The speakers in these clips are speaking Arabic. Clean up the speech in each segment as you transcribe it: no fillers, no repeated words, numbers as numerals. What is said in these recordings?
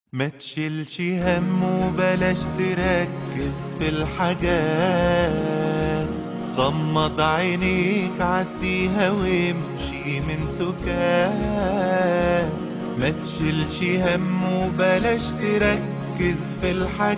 ما تشيلش هم وبلاش تركز في الحاجات. غمض عينيك عديها وامشي من سكات. ما تشيلش هم وبلاش تركز في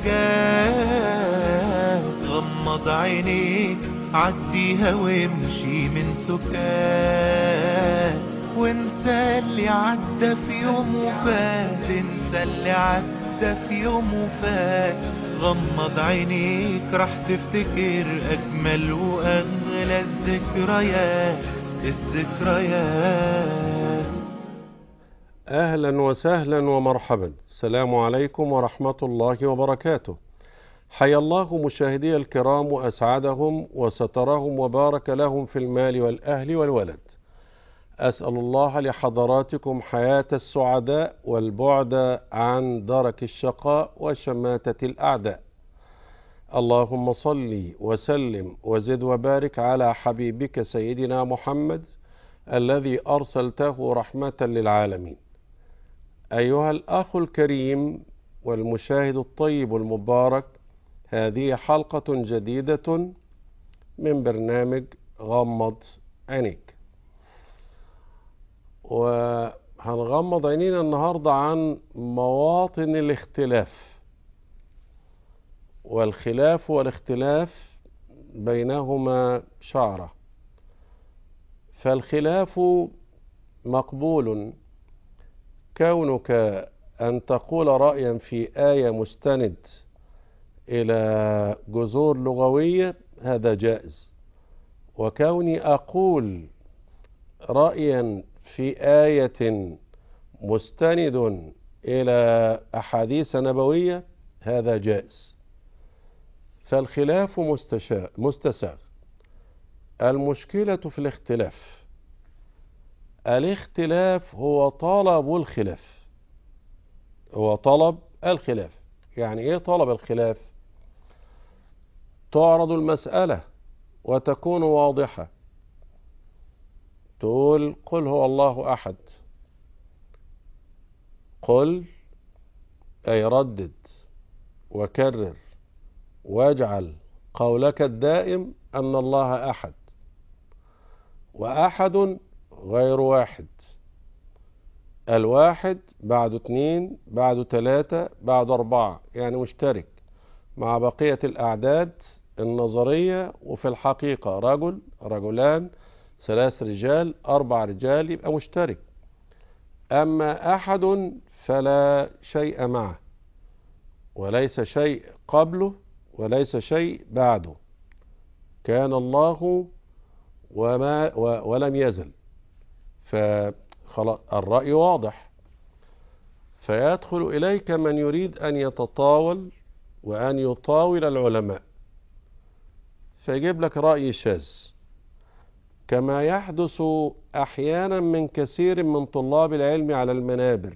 الحاجات. غمض عينيك عديها وامشي من سكات. وانسى اللي عدى في يوم وفات، انسى اللي عدى في يوم وفات. غمض عينيك راح تفتكر اجمل واغلى الذكريات. أهلا وسهلا ومرحبا. السلام عليكم ورحمة الله وبركاته. حيا الله مشاهدي الكرام وأسعدهم وسترهم وبارك لهم في المال والأهل والولد. أسأل الله لحضراتكم حياة السعداء والبعد عن درك الشقاء وشماتة الأعداء. اللهم صل وسلم وزد وبارك على حبيبك سيدنا محمد الذي أرسلته رحمة للعالمين. أيها الأخ الكريم والمشاهد الطيب المبارك، هذه حلقة جديدة من برنامج غمض عينيك، وهنغمض عينينا النهاردة عن مواطن الاختلاف، والخلاف والاختلاف بينهما شعرة. فالخلاف مقبول، كونك أن تقول رأيا في آية مستند إلى جذور لغوية، هذا جائز. وكوني أقول رأيا في آية مستند إلى أحاديث نبوية، هذا جائز. فالخلاف مستساغ. المشكلة في الاختلاف هو طلب الخلاف. يعني إيه طلب الخلاف؟ تعرض المسألة وتكون واضحة، تقول قل هو الله أحد. قل أي ردد وكرر واجعل قولك الدائم أن الله أحد، وأحد غير واحد. الواحد بعد 2 بعد 3 بعد 4، يعني مشترك مع بقية الأعداد النظرية، وفي الحقيقة رجل، رجلان، 3 رجال، 4 رجال، يبقى مشترك. أما أحد فلا شيء معه، وليس شيء قبله وليس شيء بعده. كان الله ولم يزل. فخلاص الرأي واضح. فيدخل إليك من يريد أن يتطاول وأن يطاول العلماء، فيجيب لك رأي شاذ، كما يحدث أحيانا من كثير من طلاب العلم على المنابر.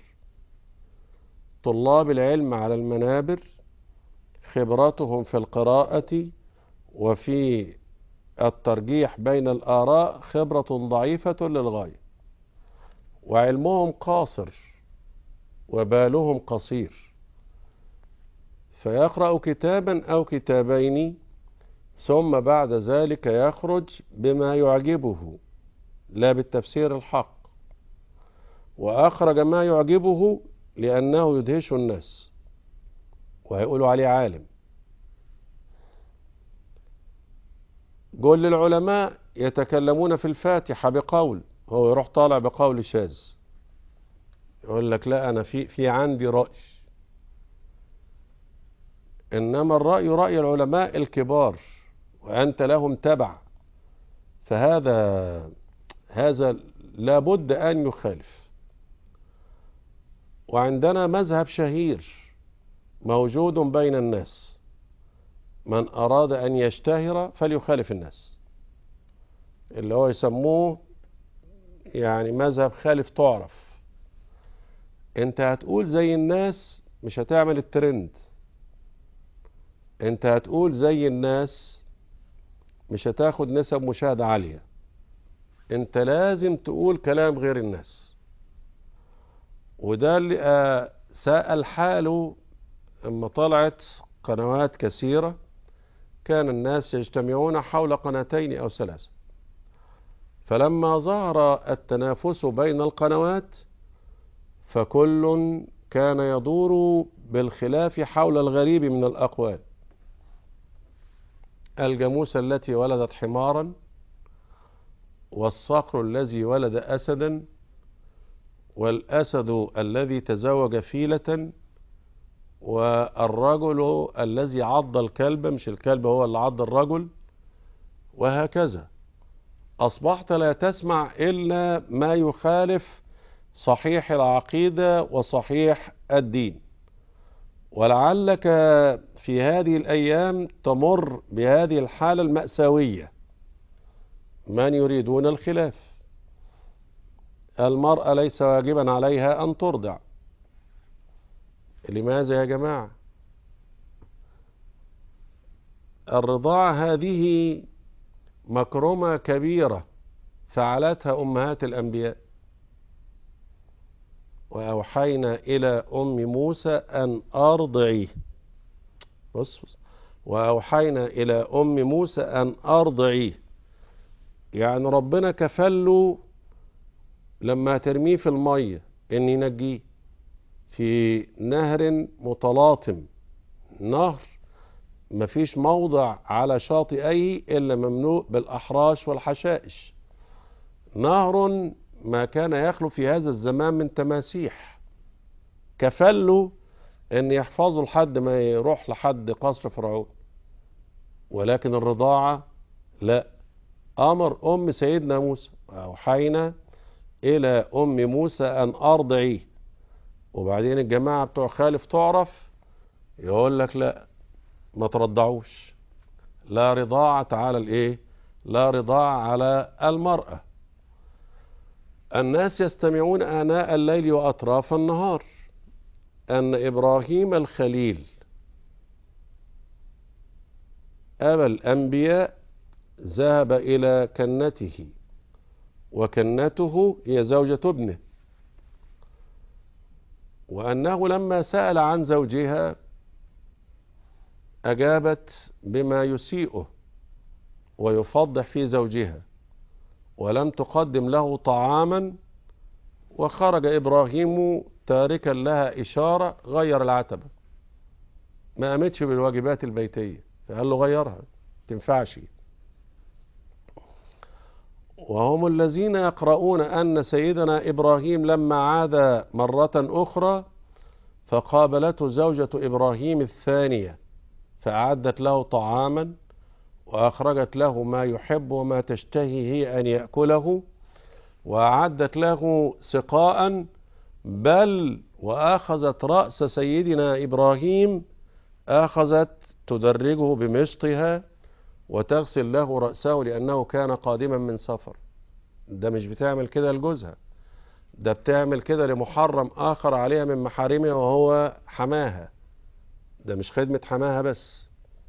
طلاب العلم على المنابر خبرتهم في القراءة وفي الترجيح بين الآراء خبرة ضعيفة للغاية، وعلمهم قاصر وبالهم قصير. فيقرأ كتابا أو كتابين، ثم بعد ذلك يخرج بما يعجبه لا بالتفسير الحق، وأخرج ما يعجبه لأنه يدهش الناس وهيقولوا عليه عالم. قول للعلماء يتكلمون في الفاتحة بقول، هو يروح طالع بقول شاذ، يقول لك لا أنا في عندي رأي. إنما الرأي رأي العلماء الكبار، وأنت لهم تبع، فهذا لابد أن يخالف. وعندنا مذهب شهير موجود بين الناس، من أراد أن يشتهر فليخالف الناس، اللي هو يسموه يعني مذهب خالف تعرف. انت هتقول زي الناس مش هتعمل الترند، انت هتقول زي الناس مش هتاخد نسب مشاهدة عالية، انت لازم تقول كلام غير الناس. وده اللي ساء الحال لما طلعت قنوات كثيرة، كان الناس يجتمعون حول قناتين أو ثلاثة، فلما ظهر التنافس بين القنوات فكل كان يدور بالخلاف حول الغريب من الأقوال. الجاموسة التي ولدت حمارا، والصقر الذي ولد أسدا، والأسد الذي تزوج فيلة، والرجل الذي عض الكلب، مش الكلب هو اللي عض الرجل، وهكذا. أصبحت لا تسمع إلا ما يخالف صحيح العقيدة وصحيح الدين. ولعلك في هذه الأيام تمر بهذه الحالة المأساوية، من يريدون الخلاف. المرأة ليس واجبا عليها أن ترضع. لماذا يا جماعة؟ الرضاعة هذه مكرمة كبيرة فعلتها أمهات الأنبياء. وأوحينا إلى أم موسى أن أرضعيه. بص، وأوحينا إلى أم موسى أن أرضعيه، يعني ربنا كفله لما ترميه في المية إن ينجيه في نهر متلاطم، نهر مفيش موضع على شاطئيه إلا مملوء بالأحراش والحشائش، نهر ما كان يخلو في هذا الزمان من تماسيح، كفله ان يحفظه لحد ما يروح لحد قصر فرعون. ولكن الرضاعة لا، امر ام سيدنا موسى اوحينا الى ام موسى ان ارضعيه. وبعدين الجماعة بتوع خالف تعرف يقول لك لا، ما ترضعوش، لا رضاعة على الايه، لا رضاعة على المرأة. الناس يستمعون آناء الليل وأطراف النهار أن إبراهيم الخليل أبا الأنبياء ذهب إلى كنته، وكنته هي زوجة ابنه، وأنه لما سأل عن زوجها أجابت بما يسيئه ويفضح في زوجها، ولم تقدم له طعاما. وخرج إبراهيم تاركا لها إشارة، غير العتبة، ما قامتش بالواجبات البيتية، فقال له غيرها، تنفعش. وهم الذين يقرؤون أن سيدنا إبراهيم لما عاد مرة أخرى فقابلته زوجة إبراهيم الثانية فأعدت له طعاما وأخرجت له ما يحب وما تشتهي هي أن يأكله، وأعدت له سقاء، بل وأخذت رأس سيدنا إبراهيم، أخذت تدرجه بمشطها وتغسل له رأسه لأنه كان قادما من سفر. ده مش بتعمل كده لجوزها، ده بتعمل كده لمحرم آخر عليها من محارمها وهو حماها. ده مش خدمة حماها بس.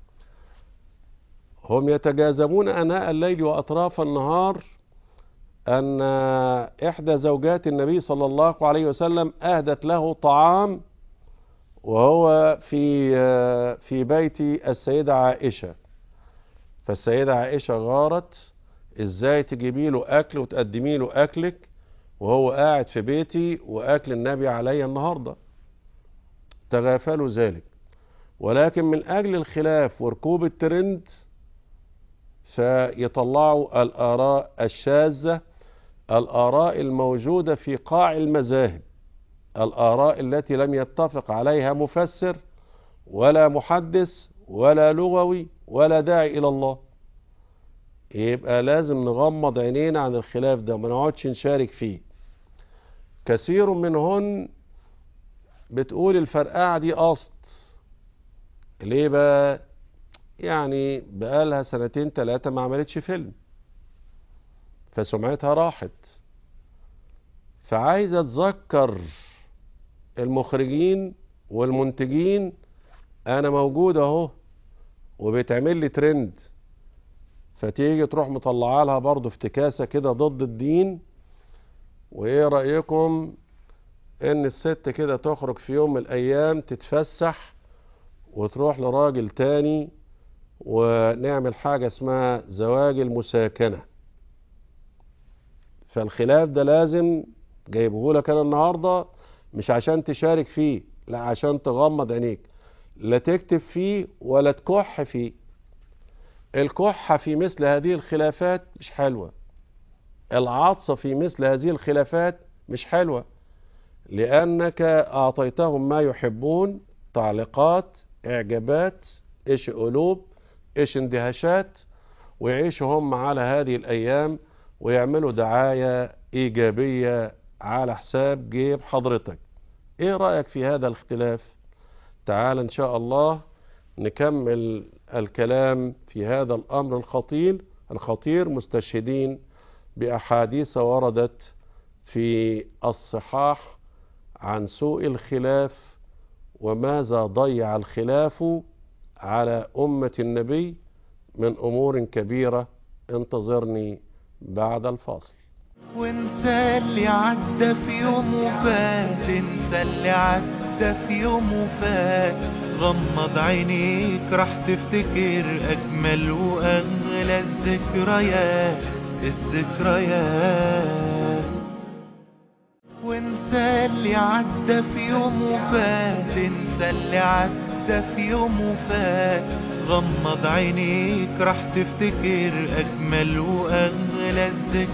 هم يتجاذبون آناء الليل وأطراف النهار أن إحدى زوجات النبي صلى الله عليه وسلم أهدت له طعام وهو في بيت السيدة عائشة، فالسيدة عائشة غارت، إزاي تجيبي له أكل وتقدمي له أكلك وهو قاعد في بيتي وأكل النبي علي النهاردة؟ تغافلوا ذلك. ولكن من أجل الخلاف وركوب الترند فيطلعوا الآراء الشاذة، الآراء الموجودة في قاع المذاهب، الآراء التي لم يتفق عليها مفسر ولا محدث ولا لغوي ولا داعي إلى الله. يبقى لازم نغمض عينينا عن الخلاف ده وما نقعدش نشارك فيه. كثير منهن بتقول الفرقعة دي قصد. ليه بقى؟ يعني بقالها 2 3 ما عملتش فيلم فسمعتها راحت، فعايزة تذكر المخرجين والمنتجين انا موجود اهو وبيتعمل لي ترند، فتيجي تروح مطلعه لها برضه افتكاسة كده ضد الدين. وايه رأيكم ان الست كده تخرج في يوم من الايام تتفسح وتروح لراجل تاني ونعمل حاجة اسمها زواج المساكنة. فالخلاف ده لازم جايبه لك انا النهاردة مش عشان تشارك فيه، لا عشان تغمض عينيك، لا تكتب فيه ولا تكح فيه. الكحة في مثل هذه الخلافات مش حلوة، العطس في مثل هذه الخلافات مش حلوة، لأنك أعطيتهم ما يحبون، تعليقات، إعجابات، إيش قلوب، إيش اندهاشات، ويعيشوا هم على هذه الأيام ويعملوا دعاية إيجابية على حساب جيب حضرتك. إيه رأيك في هذا الاختلاف؟ تعال إن شاء الله نكمل الكلام في هذا الأمر الخطير مستشهدين بأحاديث وردت في الصحاح عن سوء الخلاف وماذا ضيع الخلاف على أمة النبي من أمور كبيرة. انتظرني بعد الفاصل. وانسى اللي عدى في يوم وفات، انسى اللي عدى في يوم وفات، غمض عينيك راح تفتكر أجمل وأغلى الذكريات. وانسى اللي عدى في يوم وفات، انسى اللي عدى في يوم وفات، غمض عينيك راح تفتكر أجمل وأغلى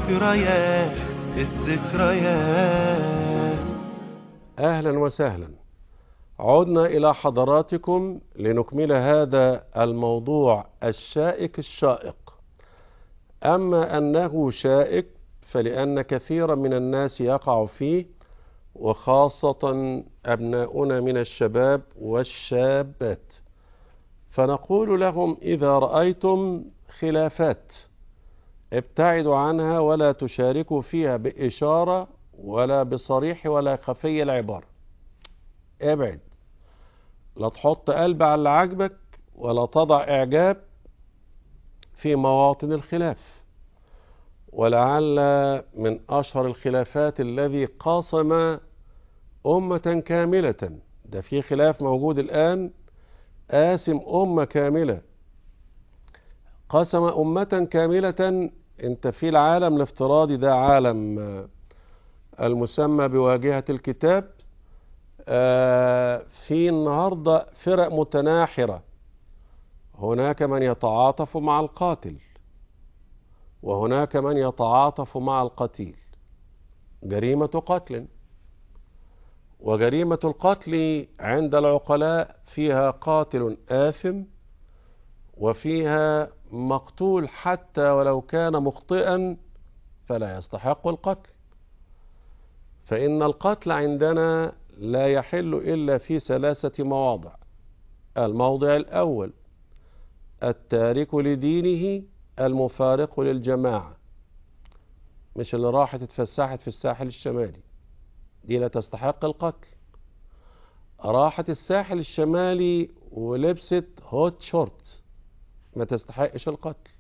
الذكريات. أهلا وسهلا، عدنا إلى حضراتكم لنكمل هذا الموضوع الشائك الشائق. أما أنه شائك فلأن كثيرا من الناس يقع فيه، وخاصة أبناؤنا من الشباب والشابات. فنقول لهم إذا رأيتم خلافات ابتعدوا عنها ولا تشاركوا فيها بإشارة ولا بصريح ولا خفي العبارة. ابعد، لا تحط قلب على اللي عاجبك ولا تضع إعجاب في مواطن الخلاف. ولعل من أشهر الخلافات الذي قاسم أمة كاملة، ده في خلاف موجود الآن قاسم أمة كاملة، قسم أمة كاملة. انت في العالم الافتراضي ده، عالم المسمى بواجهة الكتاب، في النهاردة فرق متناحرة. هناك من يتعاطف مع القاتل وهناك من يتعاطف مع القتيل، جريمة قتل. وجريمة القتل عند العقلاء فيها قاتل آثم وفيها مقتول حتى ولو كان مخطئا فلا يستحق القتل. فإن القتل عندنا لا يحل إلا في 3 مواضع. الموضع الأول التارك لدينه المفارق للجماعة، مش اللي راحت اتفسحت في الساحل الشمالي، دي لا تستحق القتل. راحت الساحل الشمالي ولبست هوت شورت، ما تستحقش القتل.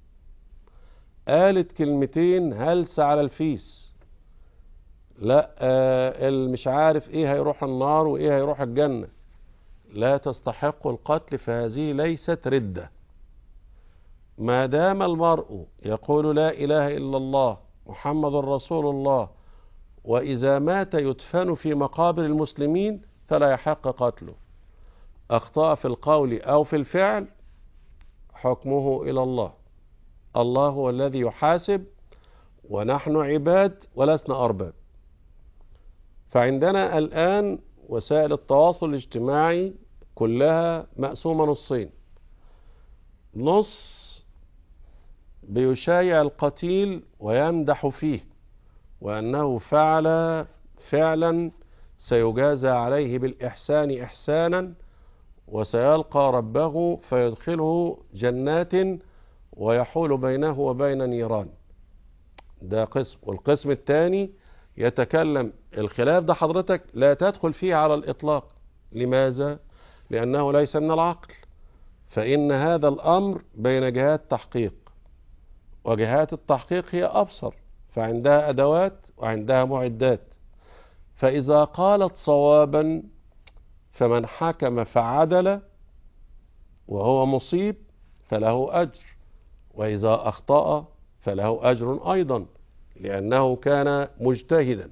قالت كلمتين هلس على الفيس، لا مش عارف ايه هيروح النار وايه هيروح الجنة، لا تستحق القتل. فهذه ليست ردة. ما دام المرء يقول لا إله إلا الله محمد رسول الله وإذا مات يدفن في مقابر المسلمين فلا يحق قتله. أخطأ في القول أو في الفعل حكمه إلى الله. الله هو الذي يحاسب ونحن عباد ولسنا أرباب. فعندنا الآن وسائل التواصل الاجتماعي كلها مقسومة نصين. نص بيشايع القتيل ويمدح فيه وأنه فعل فعلا سيجازى عليه بالإحسان إحسانا وسيلقى ربه فيدخله جنات ويحول بينه وبين نيران. ده قسم. والقسم الثاني يتكلم الخلاف ده حضرتك لا تدخل فيه على الإطلاق. لماذا؟ لأنه ليس من العقل. فإن هذا الأمر بين جهات تحقيق، وجهات التحقيق هي أبصر، فعندها أدوات وعندها معدات. فإذا قالت صوابا فمن حكم فعدل وهو مصيب فله أجر، وإذا أخطأ فله أجر أيضا لأنه كان مجتهدا.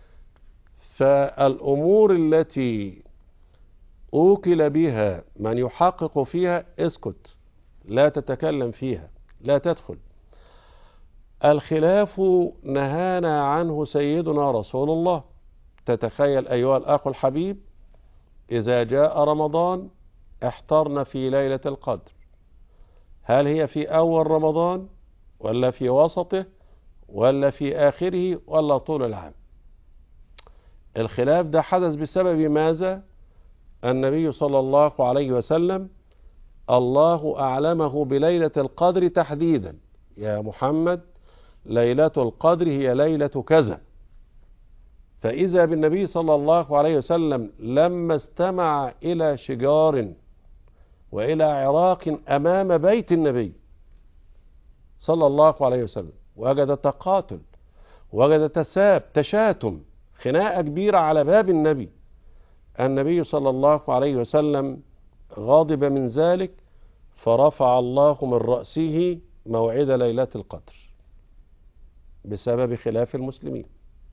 فالأمور التي أوكل بها من يحقق فيها اسكت، لا تتكلم فيها، لا تدخل. الخلاف نهانا عنه سيدنا رسول الله. تتخيل أيها الأخ الحبيب إذا جاء رمضان احترنا في ليلة القدر، هل هي في أول رمضان ولا في وسطه ولا في آخره ولا طول العام؟ الخلاف ده حدث بسبب ماذا؟ النبي صلى الله عليه وسلم الله أعلمه بليلة القدر تحديدا، يا محمد ليلة القدر هي ليلة كذا. فإذا بالنبي صلى الله عليه وسلم لما استمع إلى شجار وإلى عراق أمام بيت النبي صلى الله عليه وسلم وجد تقاتل، وجد تشاتم، خناقة كبيرة على باب النبي، النبي صلى الله عليه وسلم غاضب من ذلك فرفع الله من رأسه موعد ليلة القدر بسبب خلاف المسلمين.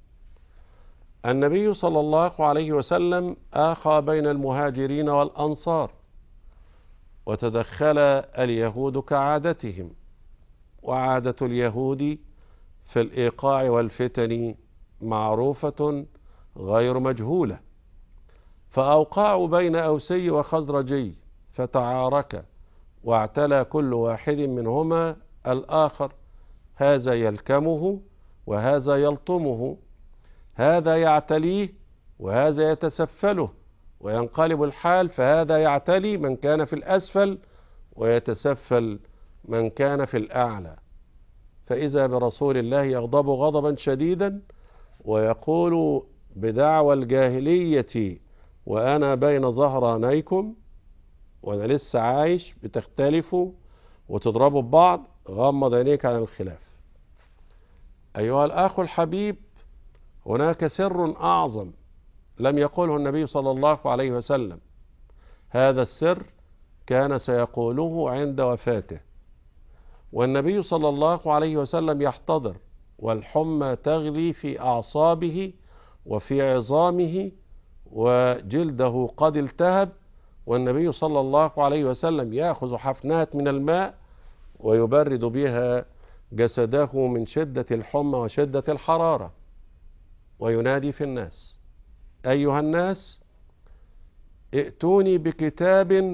النبي صلى الله عليه وسلم آخى بين المهاجرين والأنصار، وتدخل اليهود كعادتهم، وعادة اليهود في الإيقاع والفتن معروفة غير مجهولة، فأوقعوا بين أوسي وخزرجي فتعارك، واعتلى كل واحد منهما الآخر، هذا يلكمه وهذا يلطمه، هذا يعتليه وهذا يتسفله، وينقلب الحال، فهذا يعتلي من كان في الأسفل ويتسفل من كان في الأعلى. فإذا برسول الله يغضب غضبا شديدا ويقول بدعوى الجاهلية وأنا بين ظهرانيكم وأنا لسه عايش، بتختلفوا وتضربوا ببعض، غمض عينيك عن الخلاف. أيها الأخ الحبيب، هناك سر أعظم لم يقوله النبي صلى الله عليه وسلم، هذا السر كان سيقوله عند وفاته، والنبي صلى الله عليه وسلم يحتضر والحمى تغلي في أعصابه وفي عظامه وجلده قد التهب، والنبي صلى الله عليه وسلم يأخذ حفنات من الماء ويبرد بها جسده من شدة الحمى وشدة الحرارة، وينادي في الناس: أيها الناس ائتوني بكتاب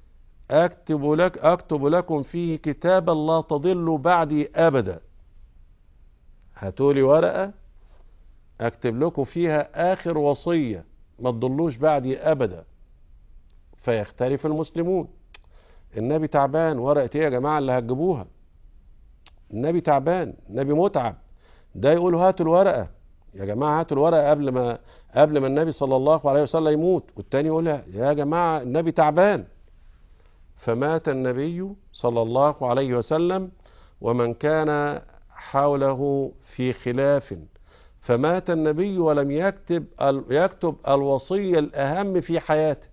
أكتب لكم فيه كتابا لا تضلوا بعدي أبدا. هاتولي ورقة أكتب لكم فيها آخر وصية ما تضلوش بعدي أبدا. فيختلف المسلمون: النبي تعبان، ورقة ايه يا جماعة اللي هتجيبوها؟ النبي تعبان، النبي متعب. ده يقولوا هاتوا الورقة يا جماعة، هاتوا الورقة قبل ما النبي صلى الله عليه وسلم يموت، والتاني يقول يا جماعة النبي تعبان. فمات النبي صلى الله عليه وسلم ومن كان حوله في خلاف، فمات النبي ولم يكتب الوصية الأهم في حياته،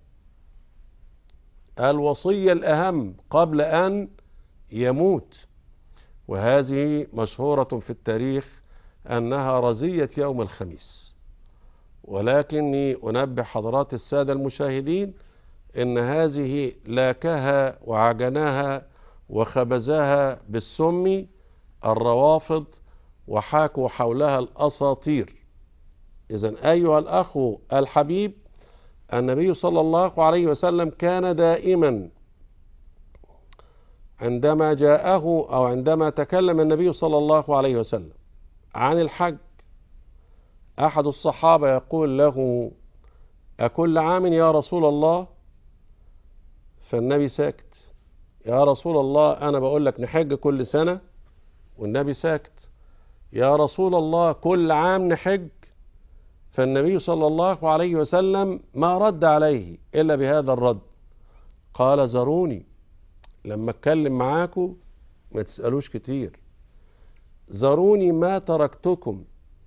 الوصية الأهم قبل أن يموت. وهذه مشهورة في التاريخ أنها رزية يوم الخميس، ولكني أنبه حضرات السادة المشاهدين إن هذه لاكها وعجناها وخبزها بالسم الروافض وحاكوا حولها الأساطير. إذن أيها الأخ الحبيب، النبي صلى الله عليه وسلم كان دائما عندما جاءه أو عندما تكلم النبي صلى الله عليه وسلم عن الحج، أحد الصحابة يقول له: أكل عام يا رسول الله؟ فالنبي ساكت. يا رسول الله أنا بقول لك نحج كل سنة، والنبي ساكت. يا رسول الله كل عام نحج؟ فالنبي صلى الله عليه وسلم ما رد عليه إلا بهذا الرد: قال: زروني، لما اتكلم معاكم ما تسألوش كتير، زروني ما تركتكم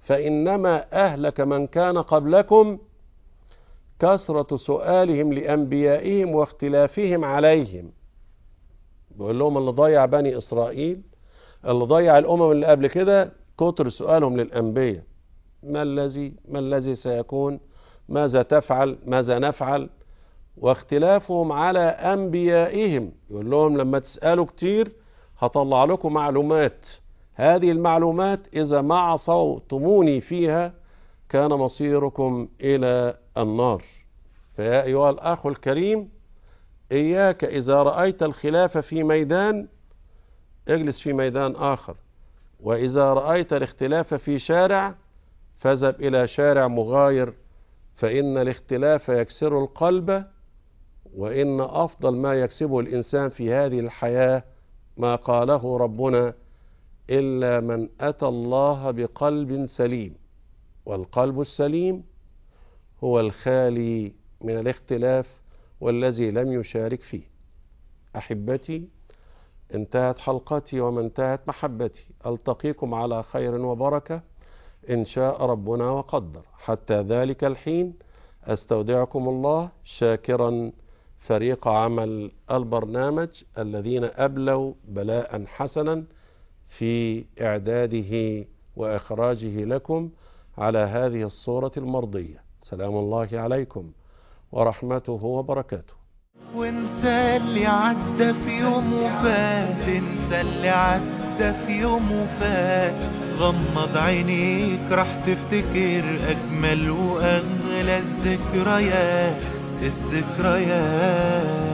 فإنما أهلك من كان قبلكم كثرة سؤالهم لأنبيائهم واختلافهم عليهم. بيقول لهم اللي ضيع بني إسرائيل، اللي ضيع الأمم اللي قبل كده، كتر سؤالهم للأنبياء: ما الذي سيكون، ماذا تفعل، ماذا نفعل، واختلافهم على أنبيائهم. يقول لهم لما تسألوا كتير هطلع لكم معلومات، هذه المعلومات إذا ما عصوتموني فيها كان مصيركم إلى النار. فيا أيها الأخ الكريم، إياك إذا رأيت الخلاف في ميدان اجلس في ميدان آخر، وإذا رأيت الاختلاف في شارع فاذهب إلى شارع مغاير، فإن الاختلاف يكسر القلب، وإن أفضل ما يكسبه الإنسان في هذه الحياة ما قاله ربنا: إلا من أتى الله بقلب سليم. والقلب السليم هو الخالي من الاختلاف والذي لم يشارك فيه. أحبتي، انتهت حلقتي وما انتهت محبتي. ألتقيكم على خير وبركة إن شاء ربنا وقدر. حتى ذلك الحين أستودعكم الله، شاكرا فريق عمل البرنامج الذين أبلوا بلاء حسنا في إعداده وإخراجه لكم على هذه الصورة المرضية. سلام الله عليكم ورحمته وبركاته. وانسى اللي عدى في يوم وفات، انسى اللي عدى في يوم وفات. غمض عينيك راح تفتكر أجمل وأغلى الذكريات.